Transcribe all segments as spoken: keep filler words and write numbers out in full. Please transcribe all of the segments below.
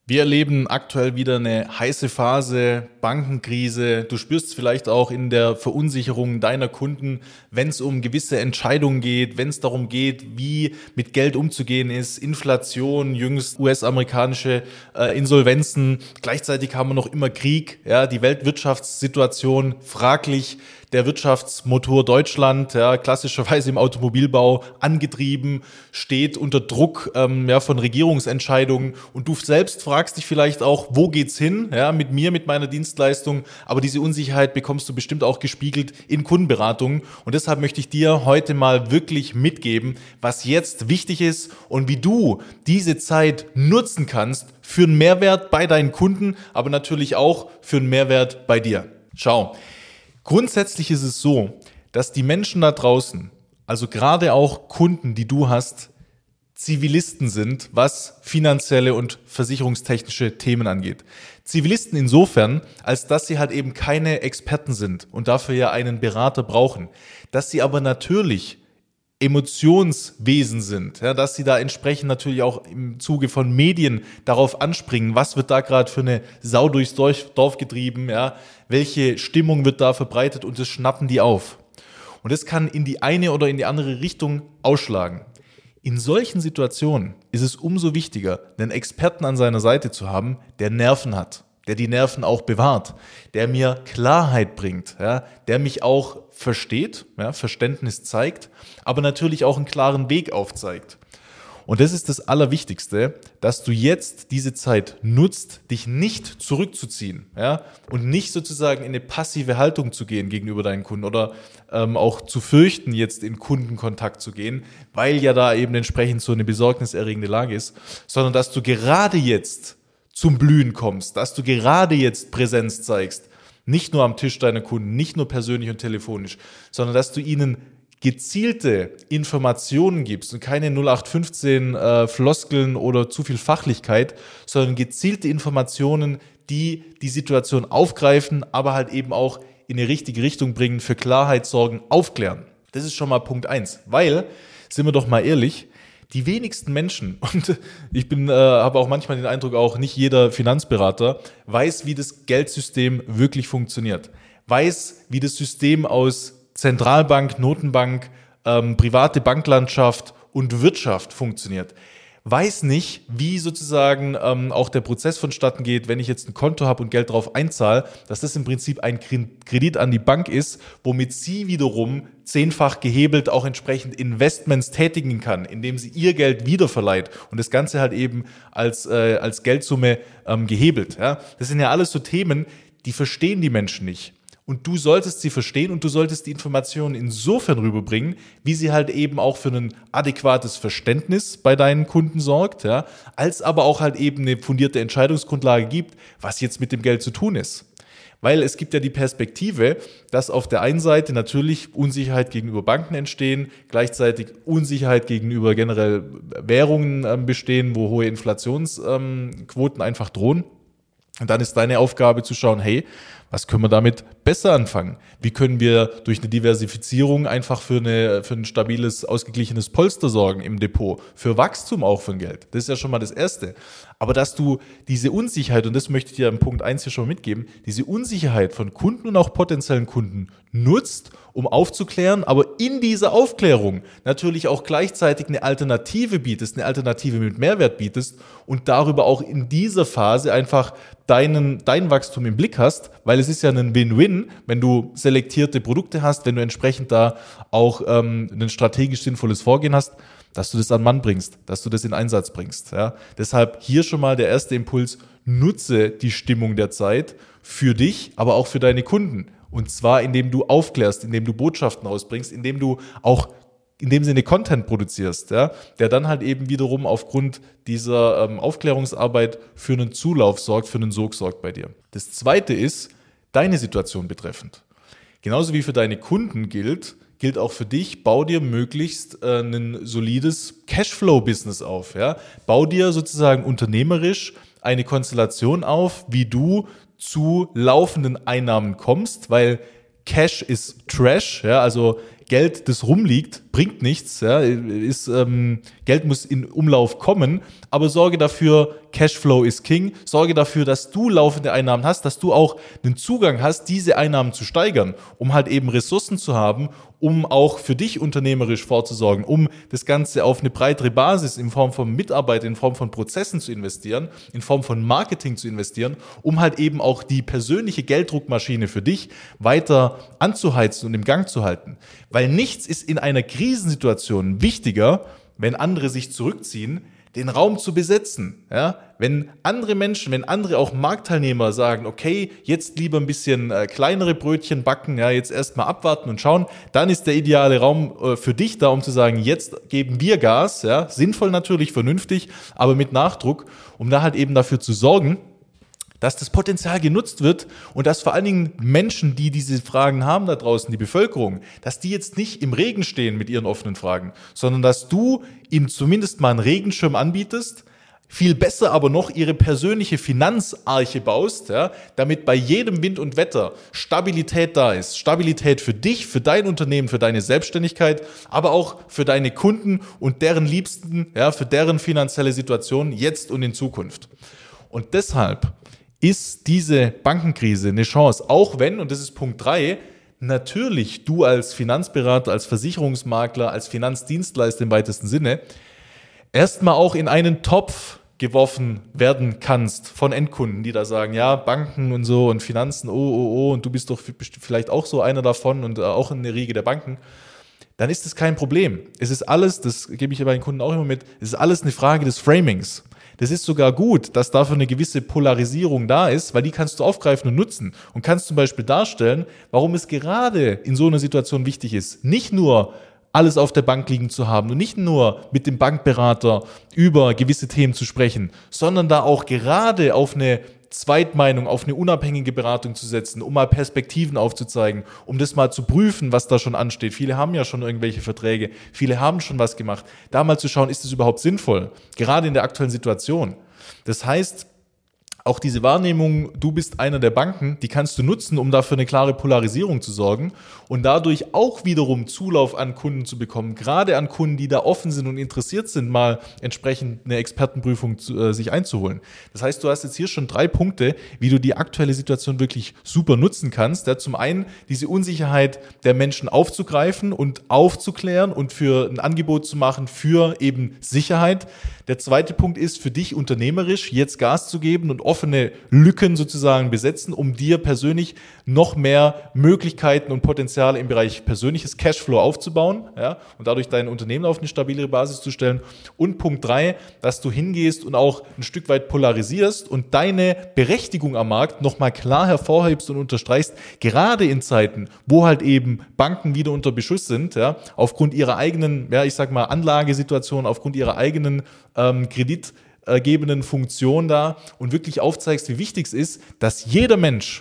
Wir erleben aktuell wieder eine heiße Phase, Bankenkrise. Du spürst es vielleicht auch in der Verunsicherung deiner Kunden, wenn es um gewisse Entscheidungen geht, wenn es darum geht, wie mit Geld umzugehen ist, Inflation, jüngst U S-amerikanische äh, Insolvenzen. Gleichzeitig haben wir noch immer Krieg, ja, die Weltwirtschaftssituation fraglich. Der Wirtschaftsmotor Deutschland, ja, klassischerweise im Automobilbau angetrieben, steht unter Druck ähm, ja, von Regierungsentscheidungen und du selbst fragst dich vielleicht auch, wo geht's hin, ja, mit mir, mit meiner Dienstleistung, aber diese Unsicherheit bekommst du bestimmt auch gespiegelt in Kundenberatungen und deshalb möchte ich dir heute mal wirklich mitgeben, was jetzt wichtig ist und wie du diese Zeit nutzen kannst für einen Mehrwert bei deinen Kunden, aber natürlich auch für einen Mehrwert bei dir. Schau. Grundsätzlich ist es so, dass die Menschen da draußen, also gerade auch Kunden, die du hast, Zivilisten sind, was finanzielle und versicherungstechnische Themen angeht. Zivilisten insofern, als dass sie halt eben keine Experten sind und dafür ja einen Berater brauchen, dass sie aber natürlich Emotionswesen sind, ja, dass sie da entsprechend natürlich auch im Zuge von Medien darauf anspringen, was wird da gerade für eine Sau durchs Dorf getrieben, ja, welche Stimmung wird da verbreitet und das schnappen die auf. Und das kann in die eine oder in die andere Richtung ausschlagen. In solchen Situationen ist es umso wichtiger, einen Experten an seiner Seite zu haben, der Nerven hat, der die Nerven auch bewahrt, der mir Klarheit bringt, ja, der mich auch versteht, ja, Verständnis zeigt, aber natürlich auch einen klaren Weg aufzeigt. Und das ist das Allerwichtigste, dass du jetzt diese Zeit nutzt, dich nicht zurückzuziehen, ja, und nicht sozusagen in eine passive Haltung zu gehen gegenüber deinen Kunden oder ähm, auch zu fürchten, jetzt in Kundenkontakt zu gehen, weil ja da eben entsprechend so eine besorgniserregende Lage ist, sondern dass du gerade jetzt zum Blühen kommst, dass du gerade jetzt Präsenz zeigst, nicht nur am Tisch deiner Kunden, nicht nur persönlich und telefonisch, sondern dass du ihnen gezielte Informationen gibst und keine null acht fünfzehn äh, Floskeln oder zu viel Fachlichkeit, sondern gezielte Informationen, die die Situation aufgreifen, aber halt eben auch in die richtige Richtung bringen, für Klarheit sorgen, aufklären. Das ist schon mal Punkt eins, weil, sind wir doch mal ehrlich, die wenigsten Menschen, und ich bin, äh, habe auch manchmal den Eindruck, auch nicht jeder Finanzberater weiß, wie das Geldsystem wirklich funktioniert, weiß, wie das System aus Zentralbank, Notenbank, ähm, private Banklandschaft und Wirtschaft funktioniert. Weiß nicht, wie sozusagen ähm, auch der Prozess vonstatten geht, wenn ich jetzt ein Konto habe und Geld drauf einzahle, dass das im Prinzip ein Kredit an die Bank ist, womit sie wiederum zehnfach gehebelt auch entsprechend Investments tätigen kann, indem sie ihr Geld wiederverleiht und das Ganze halt eben als, äh, als Geldsumme ähm, gehebelt. Ja? Das sind ja alles so Themen, die verstehen die Menschen nicht. Und du solltest sie verstehen und du solltest die Informationen insofern rüberbringen, wie sie halt eben auch für ein adäquates Verständnis bei deinen Kunden sorgt, ja, als aber auch halt eben eine fundierte Entscheidungsgrundlage gibt, was jetzt mit dem Geld zu tun ist. Weil es gibt ja die Perspektive, dass auf der einen Seite natürlich Unsicherheit gegenüber Banken entstehen, gleichzeitig Unsicherheit gegenüber generell Währungen äh, bestehen, wo hohe Inflationsquoten ähm, einfach drohen. Und dann ist deine Aufgabe zu schauen, hey, was können wir damit besser anfangen? Wie können wir durch eine Diversifizierung einfach für, eine, für ein stabiles, ausgeglichenes Polster sorgen im Depot? Für Wachstum auch von Geld. Das ist ja schon mal das Erste. Aber dass du diese Unsicherheit, und das möchte ich dir im Punkt eins hier schon mitgeben, diese Unsicherheit von Kunden und auch potenziellen Kunden nutzt, um aufzuklären, aber in dieser Aufklärung natürlich auch gleichzeitig eine Alternative bietest, eine Alternative mit Mehrwert bietest und darüber auch in dieser Phase einfach deinen, dein Wachstum im Blick hast, weil es ist ja ein Win-Win, wenn du selektierte Produkte hast, wenn du entsprechend da auch ähm, ein strategisch sinnvolles Vorgehen hast, dass du das an Mann bringst, dass du das in Einsatz bringst. Ja? Deshalb hier schon mal der erste Impuls, nutze die Stimmung der Zeit für dich, aber auch für deine Kunden. Und zwar, indem du aufklärst, indem du Botschaften rausbringst, indem du auch in dem Sinne Content produzierst, ja, der dann halt eben wiederum aufgrund dieser ähm, Aufklärungsarbeit für einen Zulauf sorgt, für einen Sog sorgt bei dir. Das Zweite ist deine Situation betreffend. Genauso wie für deine Kunden gilt, gilt auch für dich, bau dir möglichst äh, ein solides Cashflow-Business auf. Ja? Bau dir sozusagen unternehmerisch eine Konstellation auf, wie du zu laufenden Einnahmen kommst, weil Cash ist Trash, ja, also Geld, das rumliegt, bringt nichts. Ja, ist, ähm, Geld muss in Umlauf kommen, aber sorge dafür, Cashflow ist King. Sorge dafür, dass du laufende Einnahmen hast, dass du auch den Zugang hast, diese Einnahmen zu steigern, um halt eben Ressourcen zu haben, um auch für dich unternehmerisch vorzusorgen, um das Ganze auf eine breitere Basis in Form von Mitarbeit, in Form von Prozessen zu investieren, in Form von Marketing zu investieren, um halt eben auch die persönliche Gelddruckmaschine für dich weiter anzuheizen und im Gang zu halten. Weil nichts ist in einer Krisensituation wichtiger, wenn andere sich zurückziehen, den Raum zu besetzen. Ja? Wenn andere Menschen, wenn andere auch Marktteilnehmer sagen, okay, jetzt lieber ein bisschen äh, kleinere Brötchen backen, ja, jetzt erstmal abwarten und schauen, dann ist der ideale Raum äh, für dich da, um zu sagen, jetzt geben wir Gas, ja, sinnvoll natürlich, vernünftig, aber mit Nachdruck, um da halt eben dafür zu sorgen, dass das Potenzial genutzt wird und dass vor allen Dingen Menschen, die diese Fragen haben da draußen, die Bevölkerung, dass die jetzt nicht im Regen stehen mit ihren offenen Fragen, sondern dass du ihnen zumindest mal einen Regenschirm anbietest, viel besser aber noch ihre persönliche Finanzarche baust, ja, damit bei jedem Wind und Wetter Stabilität da ist. Stabilität für dich, für dein Unternehmen, für deine Selbstständigkeit, aber auch für deine Kunden und deren Liebsten, ja, für deren finanzielle Situation jetzt und in Zukunft. Und deshalb ist diese Bankenkrise eine Chance, auch wenn, und das ist Punkt drei, natürlich du als Finanzberater, als Versicherungsmakler, als Finanzdienstleister im weitesten Sinne erstmal auch in einen Topf geworfen werden kannst von Endkunden, die da sagen, ja, Banken und so und Finanzen, oh, oh, oh, und du bist doch vielleicht auch so einer davon und auch in der Riege der Banken, dann ist das kein Problem. Es ist alles, das gebe ich bei den Kunden auch immer mit, es ist alles eine Frage des Framings. Das ist sogar gut, dass dafür eine gewisse Polarisierung da ist, weil die kannst du aufgreifen und nutzen und kannst zum Beispiel darstellen, warum es gerade in so einer Situation wichtig ist, nicht nur alles auf der Bank liegen zu haben und nicht nur mit dem Bankberater über gewisse Themen zu sprechen, sondern da auch gerade auf eine Zweitmeinung, auf eine unabhängige Beratung zu setzen, um mal Perspektiven aufzuzeigen, um das mal zu prüfen, was da schon ansteht. Viele haben ja schon irgendwelche Verträge, viele haben schon was gemacht. Da mal zu schauen, ist das überhaupt sinnvoll? Gerade in der aktuellen Situation. Das heißt, auch diese Wahrnehmung, du bist einer der Banken, die kannst du nutzen, um dafür eine klare Polarisierung zu sorgen und dadurch auch wiederum Zulauf an Kunden zu bekommen, gerade an Kunden, die da offen sind und interessiert sind, mal entsprechend eine Expertenprüfung zu, äh, sich einzuholen. Das heißt, du hast jetzt hier schon drei Punkte, wie du die aktuelle Situation wirklich super nutzen kannst. Ja, zum einen diese Unsicherheit der Menschen aufzugreifen und aufzuklären und für ein Angebot zu machen für eben Sicherheit. Der zweite Punkt ist, für dich unternehmerisch jetzt Gas zu geben und offene Lücken sozusagen besetzen, um dir persönlich noch mehr Möglichkeiten und Potenziale im Bereich persönliches Cashflow aufzubauen, ja, und dadurch dein Unternehmen auf eine stabilere Basis zu stellen. Und Punkt drei, dass du hingehst und auch ein Stück weit polarisierst und deine Berechtigung am Markt nochmal klar hervorhebst und unterstreichst, gerade in Zeiten, wo halt eben Banken wieder unter Beschuss sind, ja, aufgrund ihrer eigenen, ja, ich sag mal, Anlagesituation, aufgrund ihrer eigenen ähm, kreditgebenden Funktion da und wirklich aufzeigst, wie wichtig es ist, dass jeder Mensch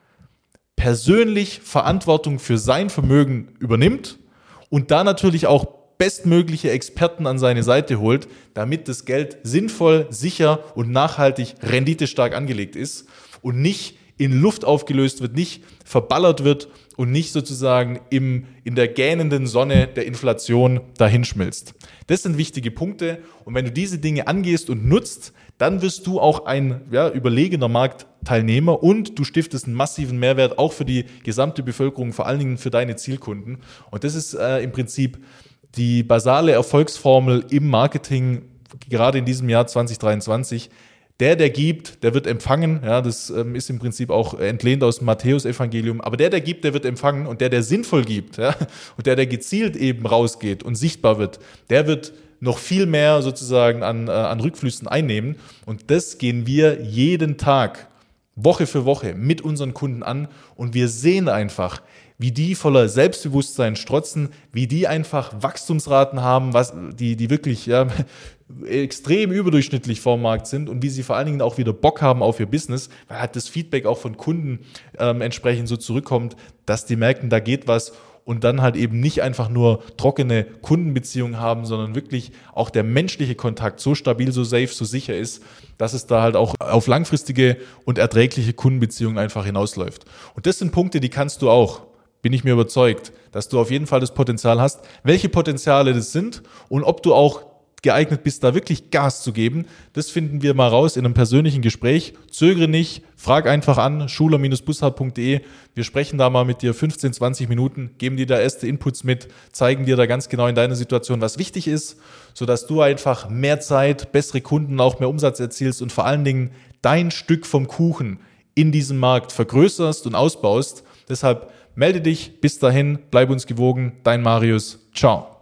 persönlich Verantwortung für sein Vermögen übernimmt und da natürlich auch bestmögliche Experten an seine Seite holt, damit das Geld sinnvoll, sicher und nachhaltig renditestark angelegt ist und nicht in Luft aufgelöst wird, nicht verballert wird und nicht sozusagen im, in der gähnenden Sonne der Inflation dahinschmilzt. Das sind wichtige Punkte und wenn du diese Dinge angehst und nutzt, dann wirst du auch ein ja, überlegener Marktteilnehmer und du stiftest einen massiven Mehrwert auch für die gesamte Bevölkerung, vor allen Dingen für deine Zielkunden. Und das ist äh, im Prinzip die basale Erfolgsformel im Marketing, gerade in diesem Jahr zwanzig dreiundzwanzig. Der, der gibt, der wird empfangen. Ja, das ähm, ist im Prinzip auch entlehnt aus dem Matthäus-Evangelium. Aber der, der gibt, der wird empfangen. Und der, der sinnvoll gibt, ja, und der, der gezielt eben rausgeht und sichtbar wird, der wird noch viel mehr sozusagen an, äh, an Rückflüssen einnehmen. Und das gehen wir jeden Tag, Woche für Woche mit unseren Kunden an. Und wir sehen einfach, wie die voller Selbstbewusstsein strotzen, wie die einfach Wachstumsraten haben, was die, die wirklich ja, extrem überdurchschnittlich vom Markt sind und wie sie vor allen Dingen auch wieder Bock haben auf ihr Business, weil halt das Feedback auch von Kunden ähm, entsprechend so zurückkommt, dass die merken, da geht was und dann halt eben nicht einfach nur trockene Kundenbeziehungen haben, sondern wirklich auch der menschliche Kontakt so stabil, so safe, so sicher ist, dass es da halt auch auf langfristige und erträgliche Kundenbeziehungen einfach hinausläuft. Und das sind Punkte, die kannst du auch bin ich mir überzeugt, dass du auf jeden Fall das Potenzial hast. Welche Potenziale das sind und ob du auch geeignet bist, da wirklich Gas zu geben, das finden wir mal raus in einem persönlichen Gespräch. Zögere nicht, frag einfach an, schuler Bindestrich bussard Punkt de. Wir sprechen da mal mit dir fünfzehn, zwanzig Minuten, geben dir da erste Inputs mit, zeigen dir da ganz genau in deiner Situation, was wichtig ist, sodass du einfach mehr Zeit, bessere Kunden, auch mehr Umsatz erzielst und vor allen Dingen dein Stück vom Kuchen in diesem Markt vergrößerst und ausbaust. Deshalb melde dich, bis dahin, bleib uns gewogen, dein Marius, ciao.